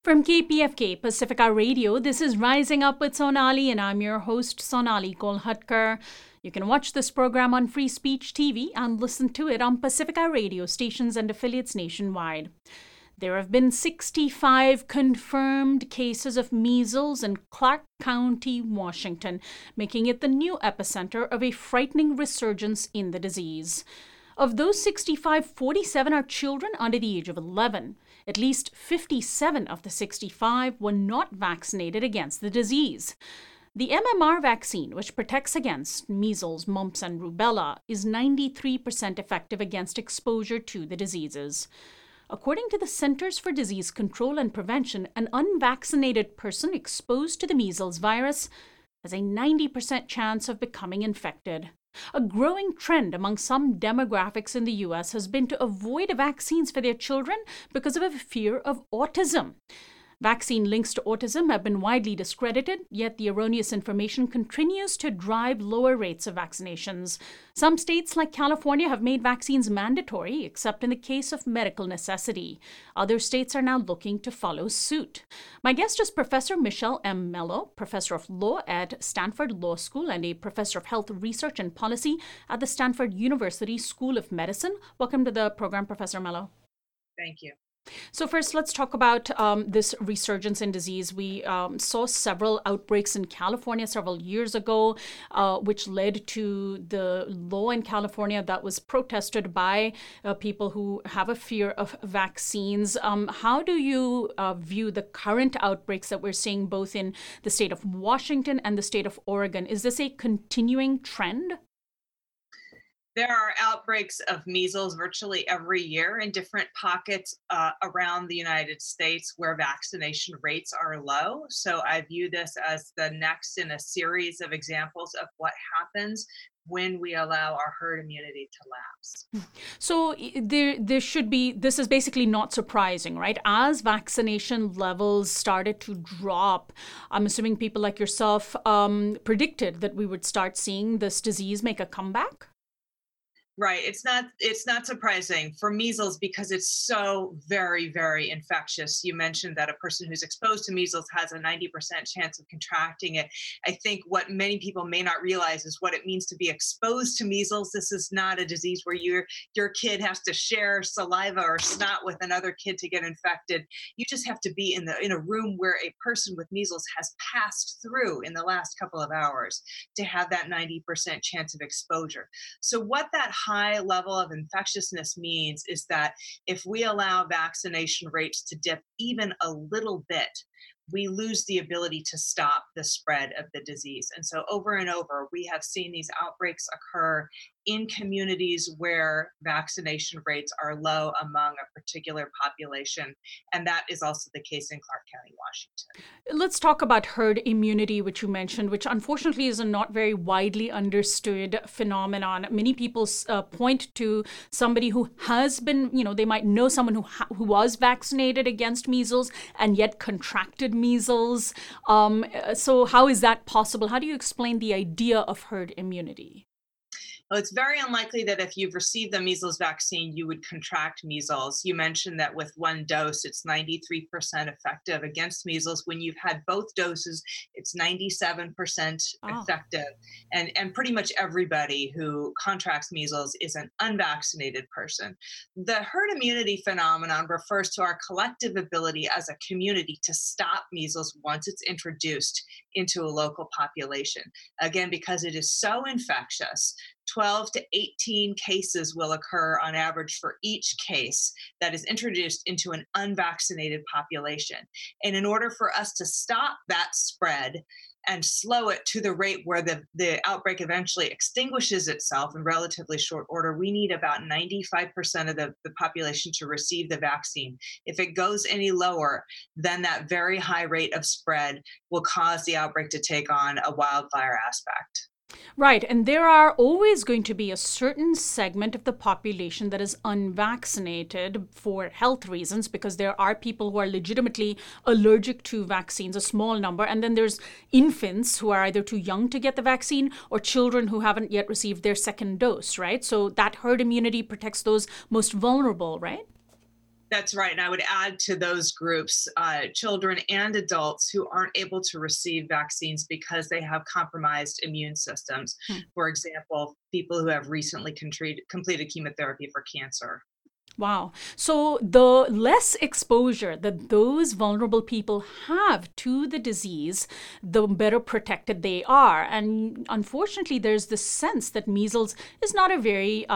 From KPFK Pacifica Radio, this is Rising Up with Sonali, and I'm your host, Sonali Kolhatkar. You can watch this program on Free Speech TV and listen to it on Pacifica radio stations and affiliates nationwide. There have been 65 confirmed cases of measles in Clark County, Washington, making it the new epicenter of a frightening resurgence in the disease. Of those 65, 47 are children under the age of 11. At least 57 of the 65 were not vaccinated against the disease. The MMR vaccine, which protects against measles, mumps, and rubella, is 93% effective against exposure to the diseases. According to the Centers for Disease Control and Prevention, an unvaccinated person exposed to the measles virus has a 90% chance of becoming infected. A growing trend among some demographics in the U.S. has been to avoid vaccines for their children because of a fear of autism. Vaccine links to autism have been widely discredited, yet the erroneous information continues to drive lower rates of vaccinations. Some states like California have made vaccines mandatory, except in the case of medical necessity. Other states are now looking to follow suit. My guest is Professor Michelle M. Mello, Professor of Law at Stanford Law School and a Professor of Health Research and Policy at the Stanford University School of Medicine. Welcome to the program, Professor Mello. Thank you. So first, let's talk about this resurgence in disease. We saw several outbreaks in California several years ago, which led to the law in California that was protested by people who have a fear of vaccines. How do you view the current outbreaks that we're seeing both in the state of Washington and the state of Oregon? Is this a continuing trend? There are outbreaks of measles virtually every year in different pockets around the United States where vaccination rates are low. So I view this as the next in a series of examples of what happens when we allow our herd immunity to lapse. So there should be, this is basically not surprising, right? As vaccination levels started to drop, I'm assuming people like yourself predicted that we would start seeing this disease make a comeback? Right. It's not surprising for measles because it's so very, very infectious. You mentioned that a person who's exposed to measles has a 90% chance of contracting it. I think what many people may not realize is what it means to be exposed to measles. This is not a disease where your kid has to share saliva or snot with another kid to get infected. You just have to be in a room where a person with measles has passed through in the last couple of hours to have that 90% chance of exposure. So what that high level of infectiousness means is that if we allow vaccination rates to dip even a little bit, we lose the ability to stop the spread of the disease. And so over and over, we have seen these outbreaks occur in communities where vaccination rates are low among a particular population. And that is also the case in Clark County, Washington. Let's talk about herd immunity, which you mentioned, which unfortunately is a not very widely understood phenomenon. Many people point to somebody who has been, they might know someone who was vaccinated against measles and yet contracted measles. So how is that possible? How do you explain the idea of herd immunity? Well, it's very unlikely that if you've received the measles vaccine, you would contract measles. You mentioned that with one dose, it's 93% effective against measles. When you've had both doses, it's 97% effective. And pretty much everybody who contracts measles is an unvaccinated person. The herd immunity phenomenon refers to our collective ability as a community to stop measles once it's introduced into a local population. Again, because it is so infectious, 12 to 18 cases will occur on average for each case that is introduced into an unvaccinated population. And in order for us to stop that spread and slow it to the rate where the outbreak eventually extinguishes itself in relatively short order, we need about 95% of the population to receive the vaccine. If it goes any lower, then that very high rate of spread will cause the outbreak to take on a wildfire aspect. Right. And there are always going to be a certain segment of the population that is unvaccinated for health reasons, because there are people who are legitimately allergic to vaccines, a small number. And then there's infants who are either too young to get the vaccine or children who haven't yet received their second dose, right? So that herd immunity protects those most vulnerable, right? That's right. And I would add to those groups children and adults who aren't able to receive vaccines because they have compromised immune systems. Hmm. For example, people who have recently completed chemotherapy for cancer. Wow. So the less exposure that those vulnerable people have to the disease, the better protected they are. And unfortunately, there's this sense that measles is not a very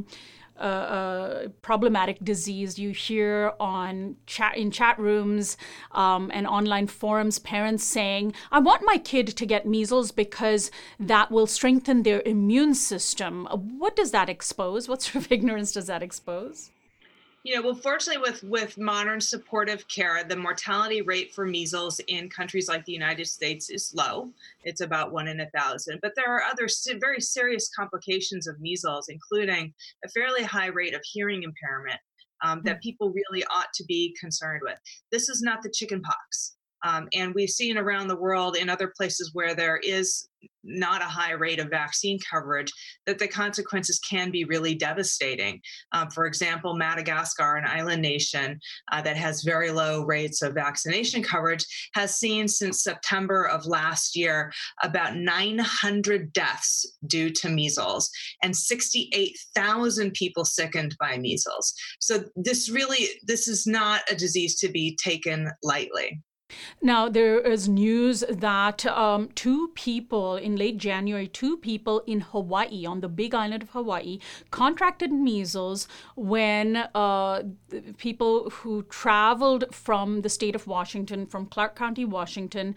problematic disease. You hear on chat rooms and online forums, parents saying, "I want my kid to get measles because that will strengthen their immune system." What does that expose? What sort of ignorance does that expose? Well, fortunately, with modern supportive care, the mortality rate for measles in countries like the United States is low. It's about 1 in 1,000. But there are other very serious complications of measles, including a fairly high rate of hearing impairment that people really ought to be concerned with. This is not the chicken pox. And we've seen around the world in other places where there is not a high rate of vaccine coverage, that the consequences can be really devastating. For example, Madagascar, an island nation that has very low rates of vaccination coverage, has seen since September of last year about 900 deaths due to measles and 68,000 people sickened by measles. So this is not a disease to be taken lightly. Now, there is news that two people in late January, two people in Hawaii, on the big island of Hawaii, contracted measles when people who traveled from the state of Washington, from Clark County, Washington,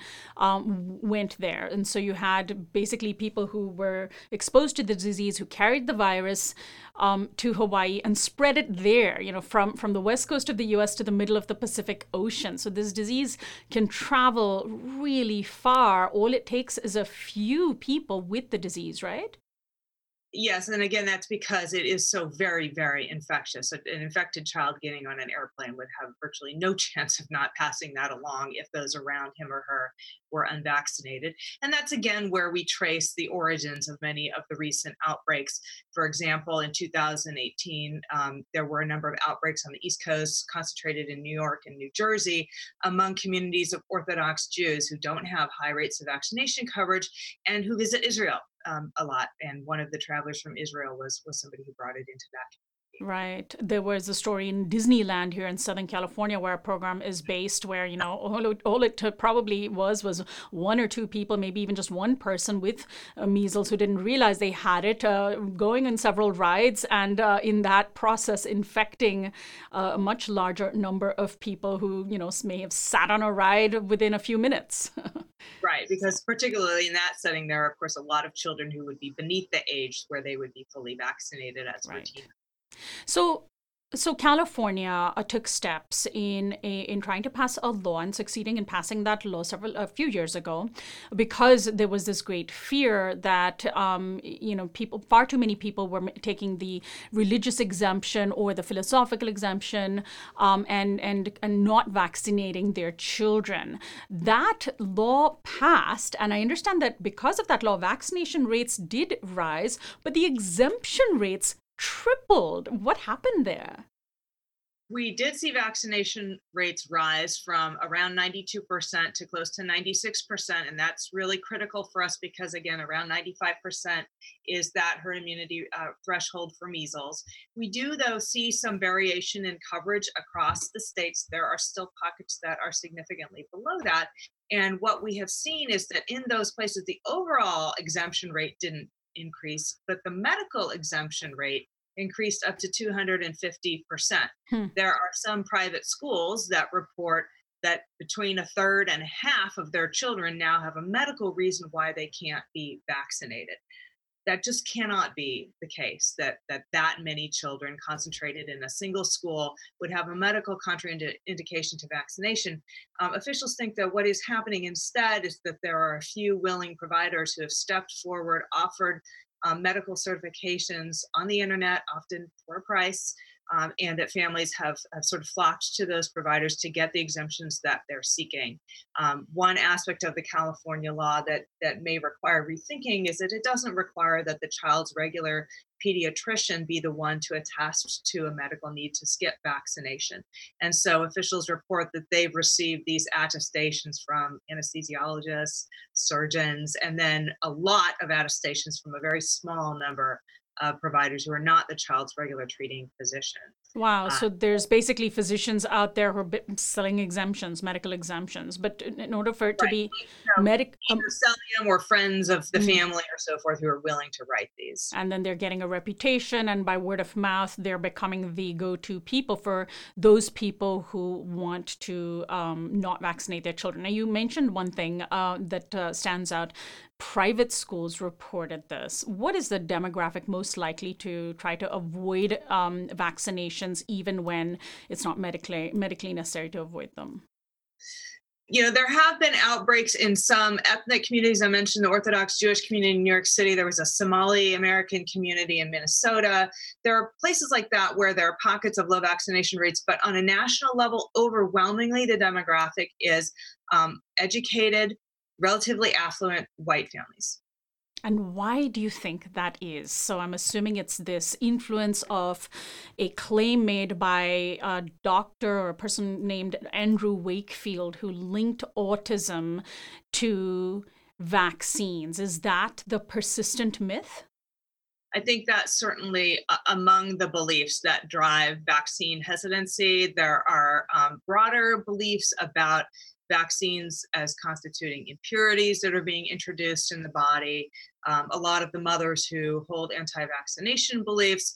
went there. And so you had basically people who were exposed to the disease, who carried the virus to Hawaii and spread it there, from the west coast of the US to the middle of the Pacific Ocean. So this disease can travel really far. All it takes is a few people with the disease, right? Yes, and again, that's because it is so very, very infectious. An infected child getting on an airplane would have virtually no chance of not passing that along if those around him or her were unvaccinated. And that's again where we trace the origins of many of the recent outbreaks. For example, in 2018, there were a number of outbreaks on the East Coast, concentrated in New York and New Jersey, among communities of Orthodox Jews who don't have high rates of vaccination coverage and who visit Israel a lot. And one of the travelers from Israel was somebody who brought it into that. Right. There was a story in Disneyland here in Southern California where a program is based where, all it probably was one or two people, maybe even just one person with measles who didn't realize they had it, going on several rides and in that process infecting a much larger number of people who, may have sat on a ride within a few minutes. Right, because particularly in that setting, there are, of course, a lot of children who would be beneath the age where they would be fully vaccinated as Right. routine. So, so California took steps in trying to pass a law and succeeding in passing that law a few years ago, because there was this great fear that far too many people were taking the religious exemption or the philosophical exemption, and not vaccinating their children. That law passed, and I understand that because of that law, vaccination rates did rise, but the exemption rates tripled. What happened there? We did see vaccination rates rise from around 92% to close to 96%. And that's really critical for us because, again, around 95% is that herd immunity threshold for measles. We do, though, see some variation in coverage across the states. There are still pockets that are significantly below that. And what we have seen is that in those places, the overall exemption rate didn't increase, but the medical exemption rate increased up to 250%. Hmm. There are some private schools that report that between a third and half of their children now have a medical reason why they can't be vaccinated. That just cannot be the case, that many children concentrated in a single school would have a medical contraindication to vaccination. Officials think that what is happening instead is that there are a few willing providers who have stepped forward, offered medical certifications on the internet, often for a price, and that families have sort of flocked to those providers to get the exemptions that they're seeking. One aspect of the California law that may require rethinking is that it doesn't require that the child's regular pediatrician be the one to attest to a medical need to skip vaccination. And so officials report that they've received these attestations from anesthesiologists, surgeons, and then a lot of attestations from a very small number of providers who are not the child's regular treating physician. Wow. Uh, So there's basically physicians out there who are selling exemptions, medical exemptions. But in order for it to right. be So medic, either selling them or friends of the mhm. family or so forth who are willing to write these. And then they're getting a reputation, and by word of mouth, they're becoming the go-to people for those people who want to not vaccinate their children. Now, you mentioned one thing that stands out. Private schools reported this. What is the demographic most likely to try to avoid vaccinations, even when it's not medically necessary to avoid them? There have been outbreaks in some ethnic communities. I mentioned the Orthodox Jewish community in New York City. There was a Somali American community in Minnesota. There are places like that where there are pockets of low vaccination rates, but on a national level, overwhelmingly, the demographic is educated, relatively affluent white families. And why do you think that is? So I'm assuming it's this influence of a claim made by a doctor or a person named Andrew Wakefield who linked autism to vaccines. Is that the persistent myth? I think that's certainly among the beliefs that drive vaccine hesitancy. There are broader beliefs about vaccines as constituting impurities that are being introduced in the body. A lot of the mothers who hold anti-vaccination beliefs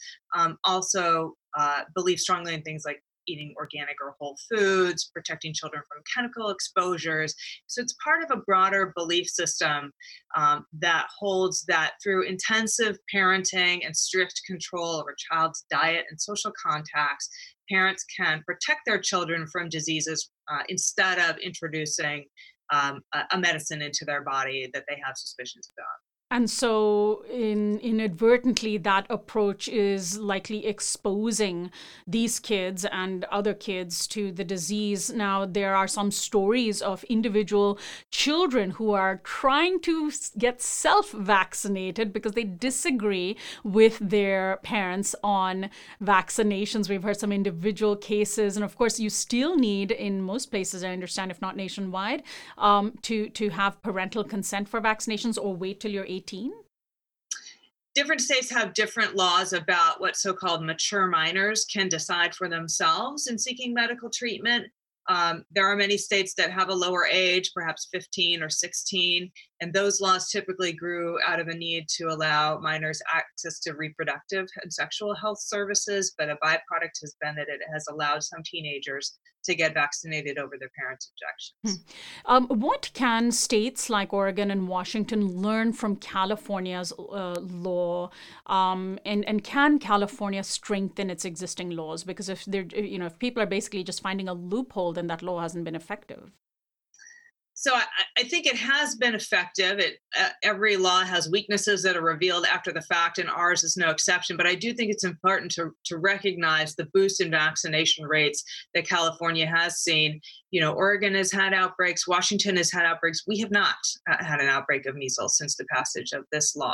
also believe strongly in things like eating organic or whole foods, protecting children from chemical exposures. So it's part of a broader belief system that holds that through intensive parenting and strict control over child's diet and social contacts, parents can protect their children from diseases instead of introducing a medicine into their body that they have suspicions about. And so, inadvertently, that approach is likely exposing these kids and other kids to the disease. Now, there are some stories of individual children who are trying to get self-vaccinated because they disagree with their parents on vaccinations. We've heard some individual cases. And of course, you still need, in most places, I understand, if not nationwide, to have parental consent for vaccinations or wait till you're 18. Different states have different laws about what so-called mature minors can decide for themselves in seeking medical treatment. There are many states that have a lower age, perhaps 15 or 16, and those laws typically grew out of a need to allow minors access to reproductive and sexual health services, but a byproduct has been that it has allowed some teenagers to get vaccinated over their parents' objections. What can states like Oregon and Washington learn from California's law, and can California strengthen its existing laws? Because if if people are basically just finding a loophole, then that law hasn't been effective. So I think it has been effective. Every law has weaknesses that are revealed after the fact, and ours is no exception. But I do think it's important to recognize the boost in vaccination rates that California has seen. Oregon has had outbreaks. Washington has had outbreaks. We have not had an outbreak of measles since the passage of this law.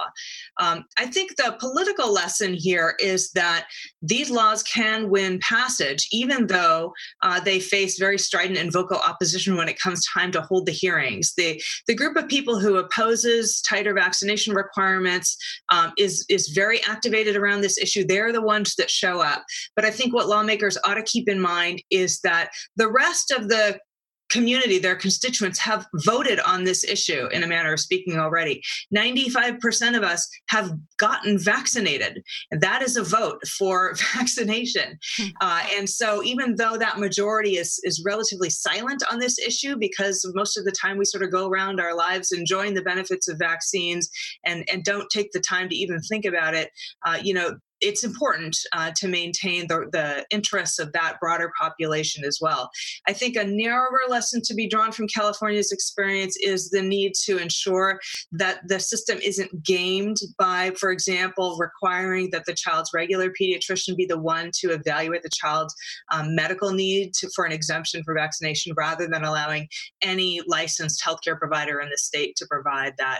I think the political lesson here is that these laws can win passage, even though they face very strident and vocal opposition when it comes time to hold the hearings. The group of people who opposes tighter vaccination requirements is very activated around this issue. They're the ones that show up. But I think what lawmakers ought to keep in mind is that the rest of the community, their constituents, have voted on this issue in a manner of speaking already. 95% of us have gotten vaccinated. And that is a vote for vaccination. And so even though that majority is relatively silent on this issue, because most of the time we sort of go around our lives enjoying the benefits of vaccines and don't take the time to even think about it, it's important to maintain the interests of that broader population as well. I think a narrower lesson to be drawn from California's experience is the need to ensure that the system isn't gamed by, for example, requiring that the child's regular pediatrician be the one to evaluate the child's medical need for an exemption for vaccination, rather than allowing any licensed healthcare provider in the state to provide that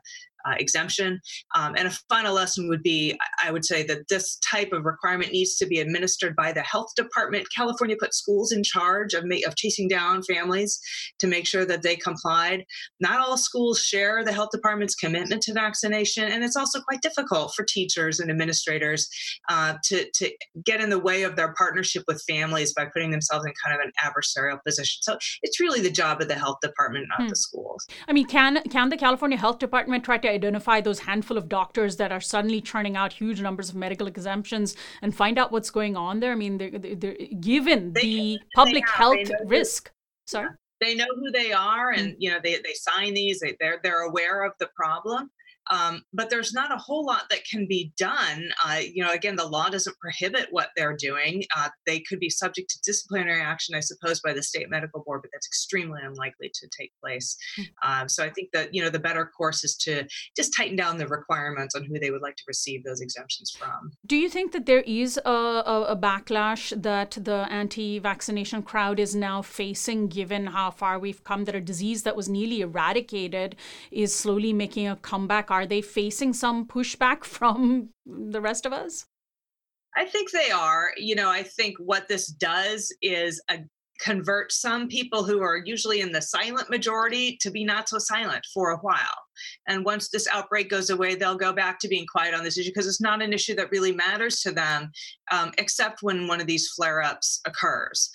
exemption. And a final lesson would be, I would say that this type of requirement needs to be administered by the health department. California put schools in charge of chasing down families to make sure that they complied. Not all schools share the health department's commitment to vaccination, and it's also quite difficult for teachers and administrators to get in the way of their partnership with families by putting themselves in kind of an adversarial position. So it's really the job of the health department, not the schools. I mean, can the California Health Department try to identify those handful of doctors that are suddenly churning out huge numbers of medical exemptions and find out what's going on there? I mean, they're given the public health risk. Sorry? They know who they are, and they sign these. They're aware of the problem. But there's not a whole lot that can be done. Again, the law doesn't prohibit what they're doing. They could be subject to disciplinary action, I suppose, by the state medical board, but that's extremely unlikely to take place. So I think that, the better course is to just tighten down the requirements on who they would like to receive those exemptions from. Do you think that there is a backlash that the anti-vaccination crowd is now facing, given how far we've come, that a disease that was nearly eradicated is slowly making a comeback? Are they facing some pushback from the rest of us? I think they are. I think what this does is convert some people who are usually in the silent majority to be not so silent for a while. And once this outbreak goes away, they'll go back to being quiet on this issue because it's not an issue that really matters to them, except when one of these flare-ups occurs.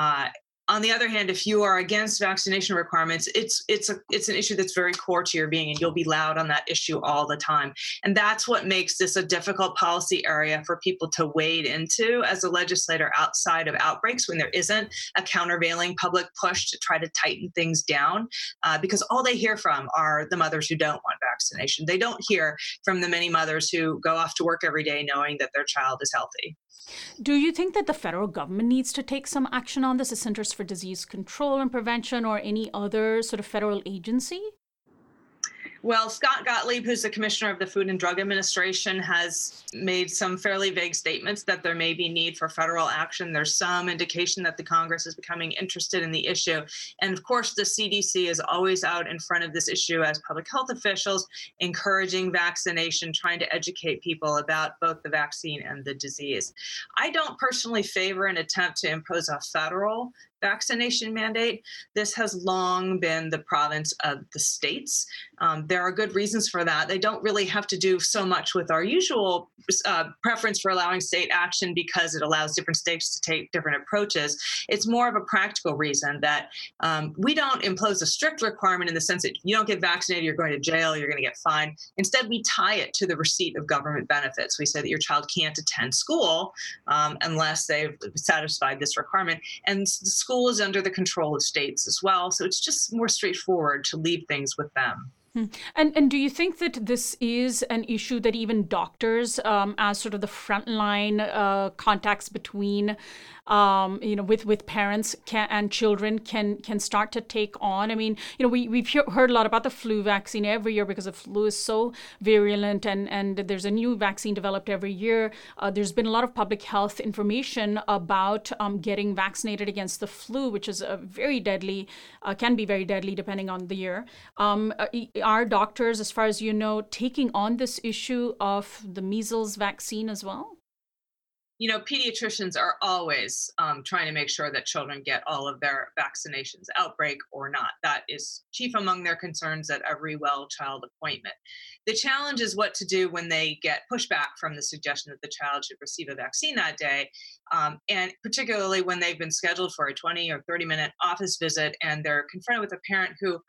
On the other hand, if you are against vaccination requirements, it's an issue that's very core to your being, and you'll be loud on that issue all the time. And that's what makes this a difficult policy area for people to wade into as a legislator outside of outbreaks, when there isn't a countervailing public push to try to tighten things down, because all they hear from are the mothers who don't want vaccination. They don't hear from the many mothers who go off to work every day knowing that their child is healthy. Do you think that the federal government needs to take some action on this, the Centers for Disease Control and Prevention, or any other sort of federal agency? Well, Scott Gottlieb, who's the commissioner of the Food and Drug Administration, has made some fairly vague statements that there may be need for federal action. There's some indication that the Congress is becoming interested in the issue. And of course, the CDC is always out in front of this issue as public health officials, encouraging vaccination, trying to educate people about both the vaccine and the disease. I don't personally favor an attempt to impose a federal vaccination mandate. This has long been the province of the states. There are good reasons for that. They don't really have to do so much with our usual preference for allowing state action, because it allows different states to take different approaches. It's more of a practical reason that we don't impose a strict requirement in the sense that you don't get vaccinated, you're going to jail, you're going to get fined. Instead, we tie it to the receipt of government benefits. We say that your child can't attend school unless they've satisfied this requirement. And the school is under the control of states as well. So it's just more straightforward to leave things with them. And do you think that this is an issue that even doctors, as sort of the frontline contacts between, with parents and children, can start to take on? I mean, we've heard a lot about the flu vaccine every year because the flu is so virulent, and there's a new vaccine developed every year. There's been a lot of public health information about getting vaccinated against the flu, which is a very deadly, can be very deadly depending on the year. Are doctors, as far as you know, taking on this issue of the measles vaccine as well? Pediatricians are always trying to make sure that children get all of their vaccinations, outbreak or not. That is chief among their concerns at every well child appointment. The challenge is what to do when they get pushback from the suggestion that the child should receive a vaccine that day, and particularly when they've been scheduled for a 20 or 30-minute office visit and they're confronted with a parent who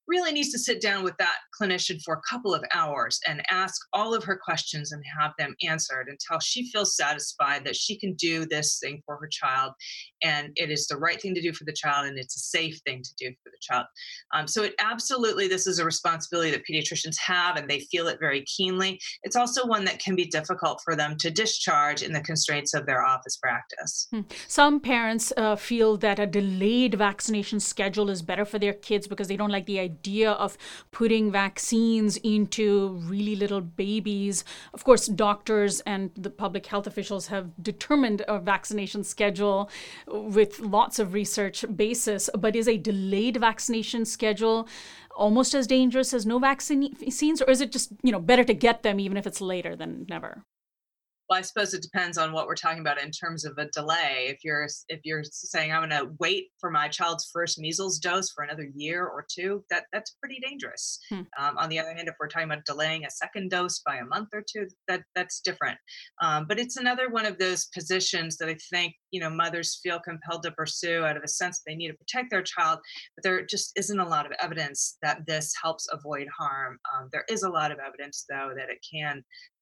really needs to sit down with that clinician for a couple of hours and ask all of her questions and have them answered until she feels satisfied that she can do this thing for her child and it is the right thing to do for the child and it's a safe thing to do for the child. So it absolutely, this is a responsibility that pediatricians have and they feel it very keenly. It's also one that can be difficult for them to discharge in the constraints of their office practice. Some parents feel that a delayed vaccination schedule is better for their kids because they don't like the idea of putting vaccines into really little babies. Of course, doctors and the public health officials have determined a vaccination schedule with lots of research basis, but is a delayed vaccination schedule almost as dangerous as no vaccines, or is it just, better to get them even if it's later than never? Well, I suppose it depends on what we're talking about in terms of a delay. If you're saying I'm going to wait for my child's first measles dose for another year or two, that's pretty dangerous. On the other hand, if we're talking about delaying a second dose by a month or two, that's different. But it's another one of those positions that I think mothers feel compelled to pursue out of a sense that they need to protect their child, but there just isn't a lot of evidence that this helps avoid harm. There is a lot of evidence, though, that it can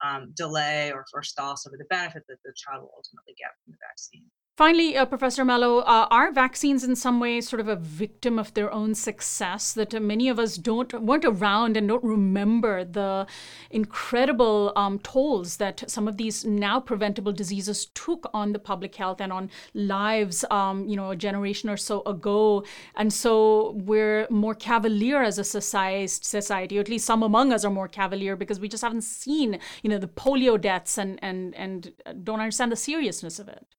delay or forestall some of the benefit that the child will ultimately get from the vaccine. Finally, Professor Mello, are vaccines in some way sort of a victim of their own success, that many of us weren't around and don't remember the incredible tolls that some of these now preventable diseases took on the public health and on lives, a generation or so ago. And so we're more cavalier as a society, or at least some among us are more cavalier because we just haven't seen, the polio deaths and don't understand the seriousness of it.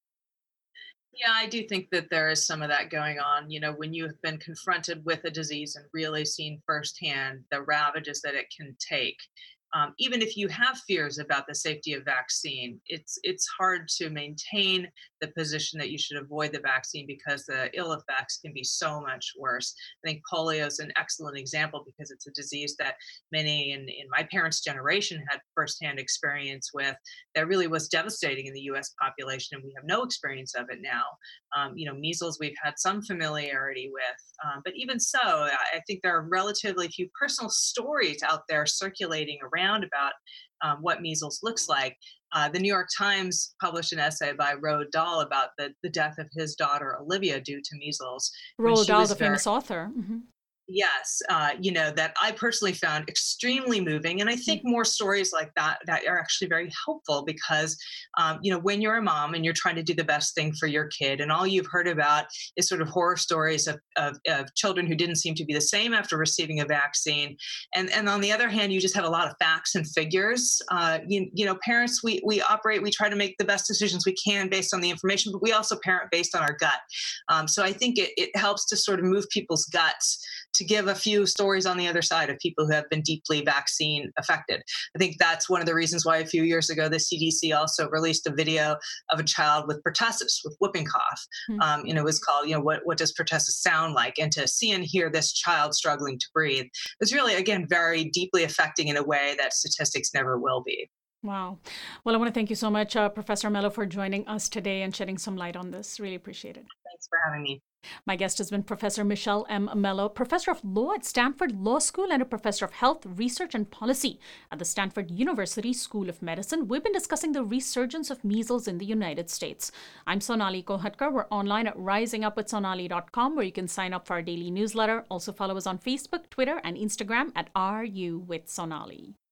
Yeah, I do think that there is some of that going on. When you have been confronted with a disease and really seen firsthand the ravages that it can take, even if you have fears about the safety of vaccine, it's hard to maintain the position that you should avoid the vaccine because the ill effects can be so much worse. I think polio is an excellent example because it's a disease that many in my parents' generation had firsthand experience with that really was devastating in the US population, and we have no experience of it now. Measles we've had some familiarity with, but even so, I think there are relatively few personal stories out there circulating around about what measles looks like. The New York Times published an essay by Roald Dahl about the death of his daughter Olivia due to measles. Roald Dahl, the famous author. Mm-hmm. Yes, that I personally found extremely moving. And I think more stories like that are actually very helpful because, when you're a mom and you're trying to do the best thing for your kid and all you've heard about is sort of horror stories of children who didn't seem to be the same after receiving a vaccine. And on the other hand, you just have a lot of facts and figures. Parents, we try to make the best decisions we can based on the information, but we also parent based on our gut. So I think it helps to sort of move people's guts to give a few stories on the other side of people who have been deeply vaccine affected. I think that's one of the reasons why a few years ago, the CDC also released a video of a child with pertussis, with whooping cough. It was called, what does pertussis sound like? And to see and hear this child struggling to breathe was really, again, very deeply affecting in a way that statistics never will be. Wow. Well, I want to thank you so much, Professor Mello, for joining us today and shedding some light on this. Really appreciate it. Thanks for having me. My guest has been Professor Michelle M. Mello, Professor of Law at Stanford Law School and a Professor of Health, Research and Policy at the Stanford University School of Medicine. We've been discussing the resurgence of measles in the United States. I'm Sonali Kolhatkar. We're online at risingupwithsonali.com, where you can sign up for our daily newsletter. Also follow us on Facebook, Twitter, and Instagram at RU with Sonali.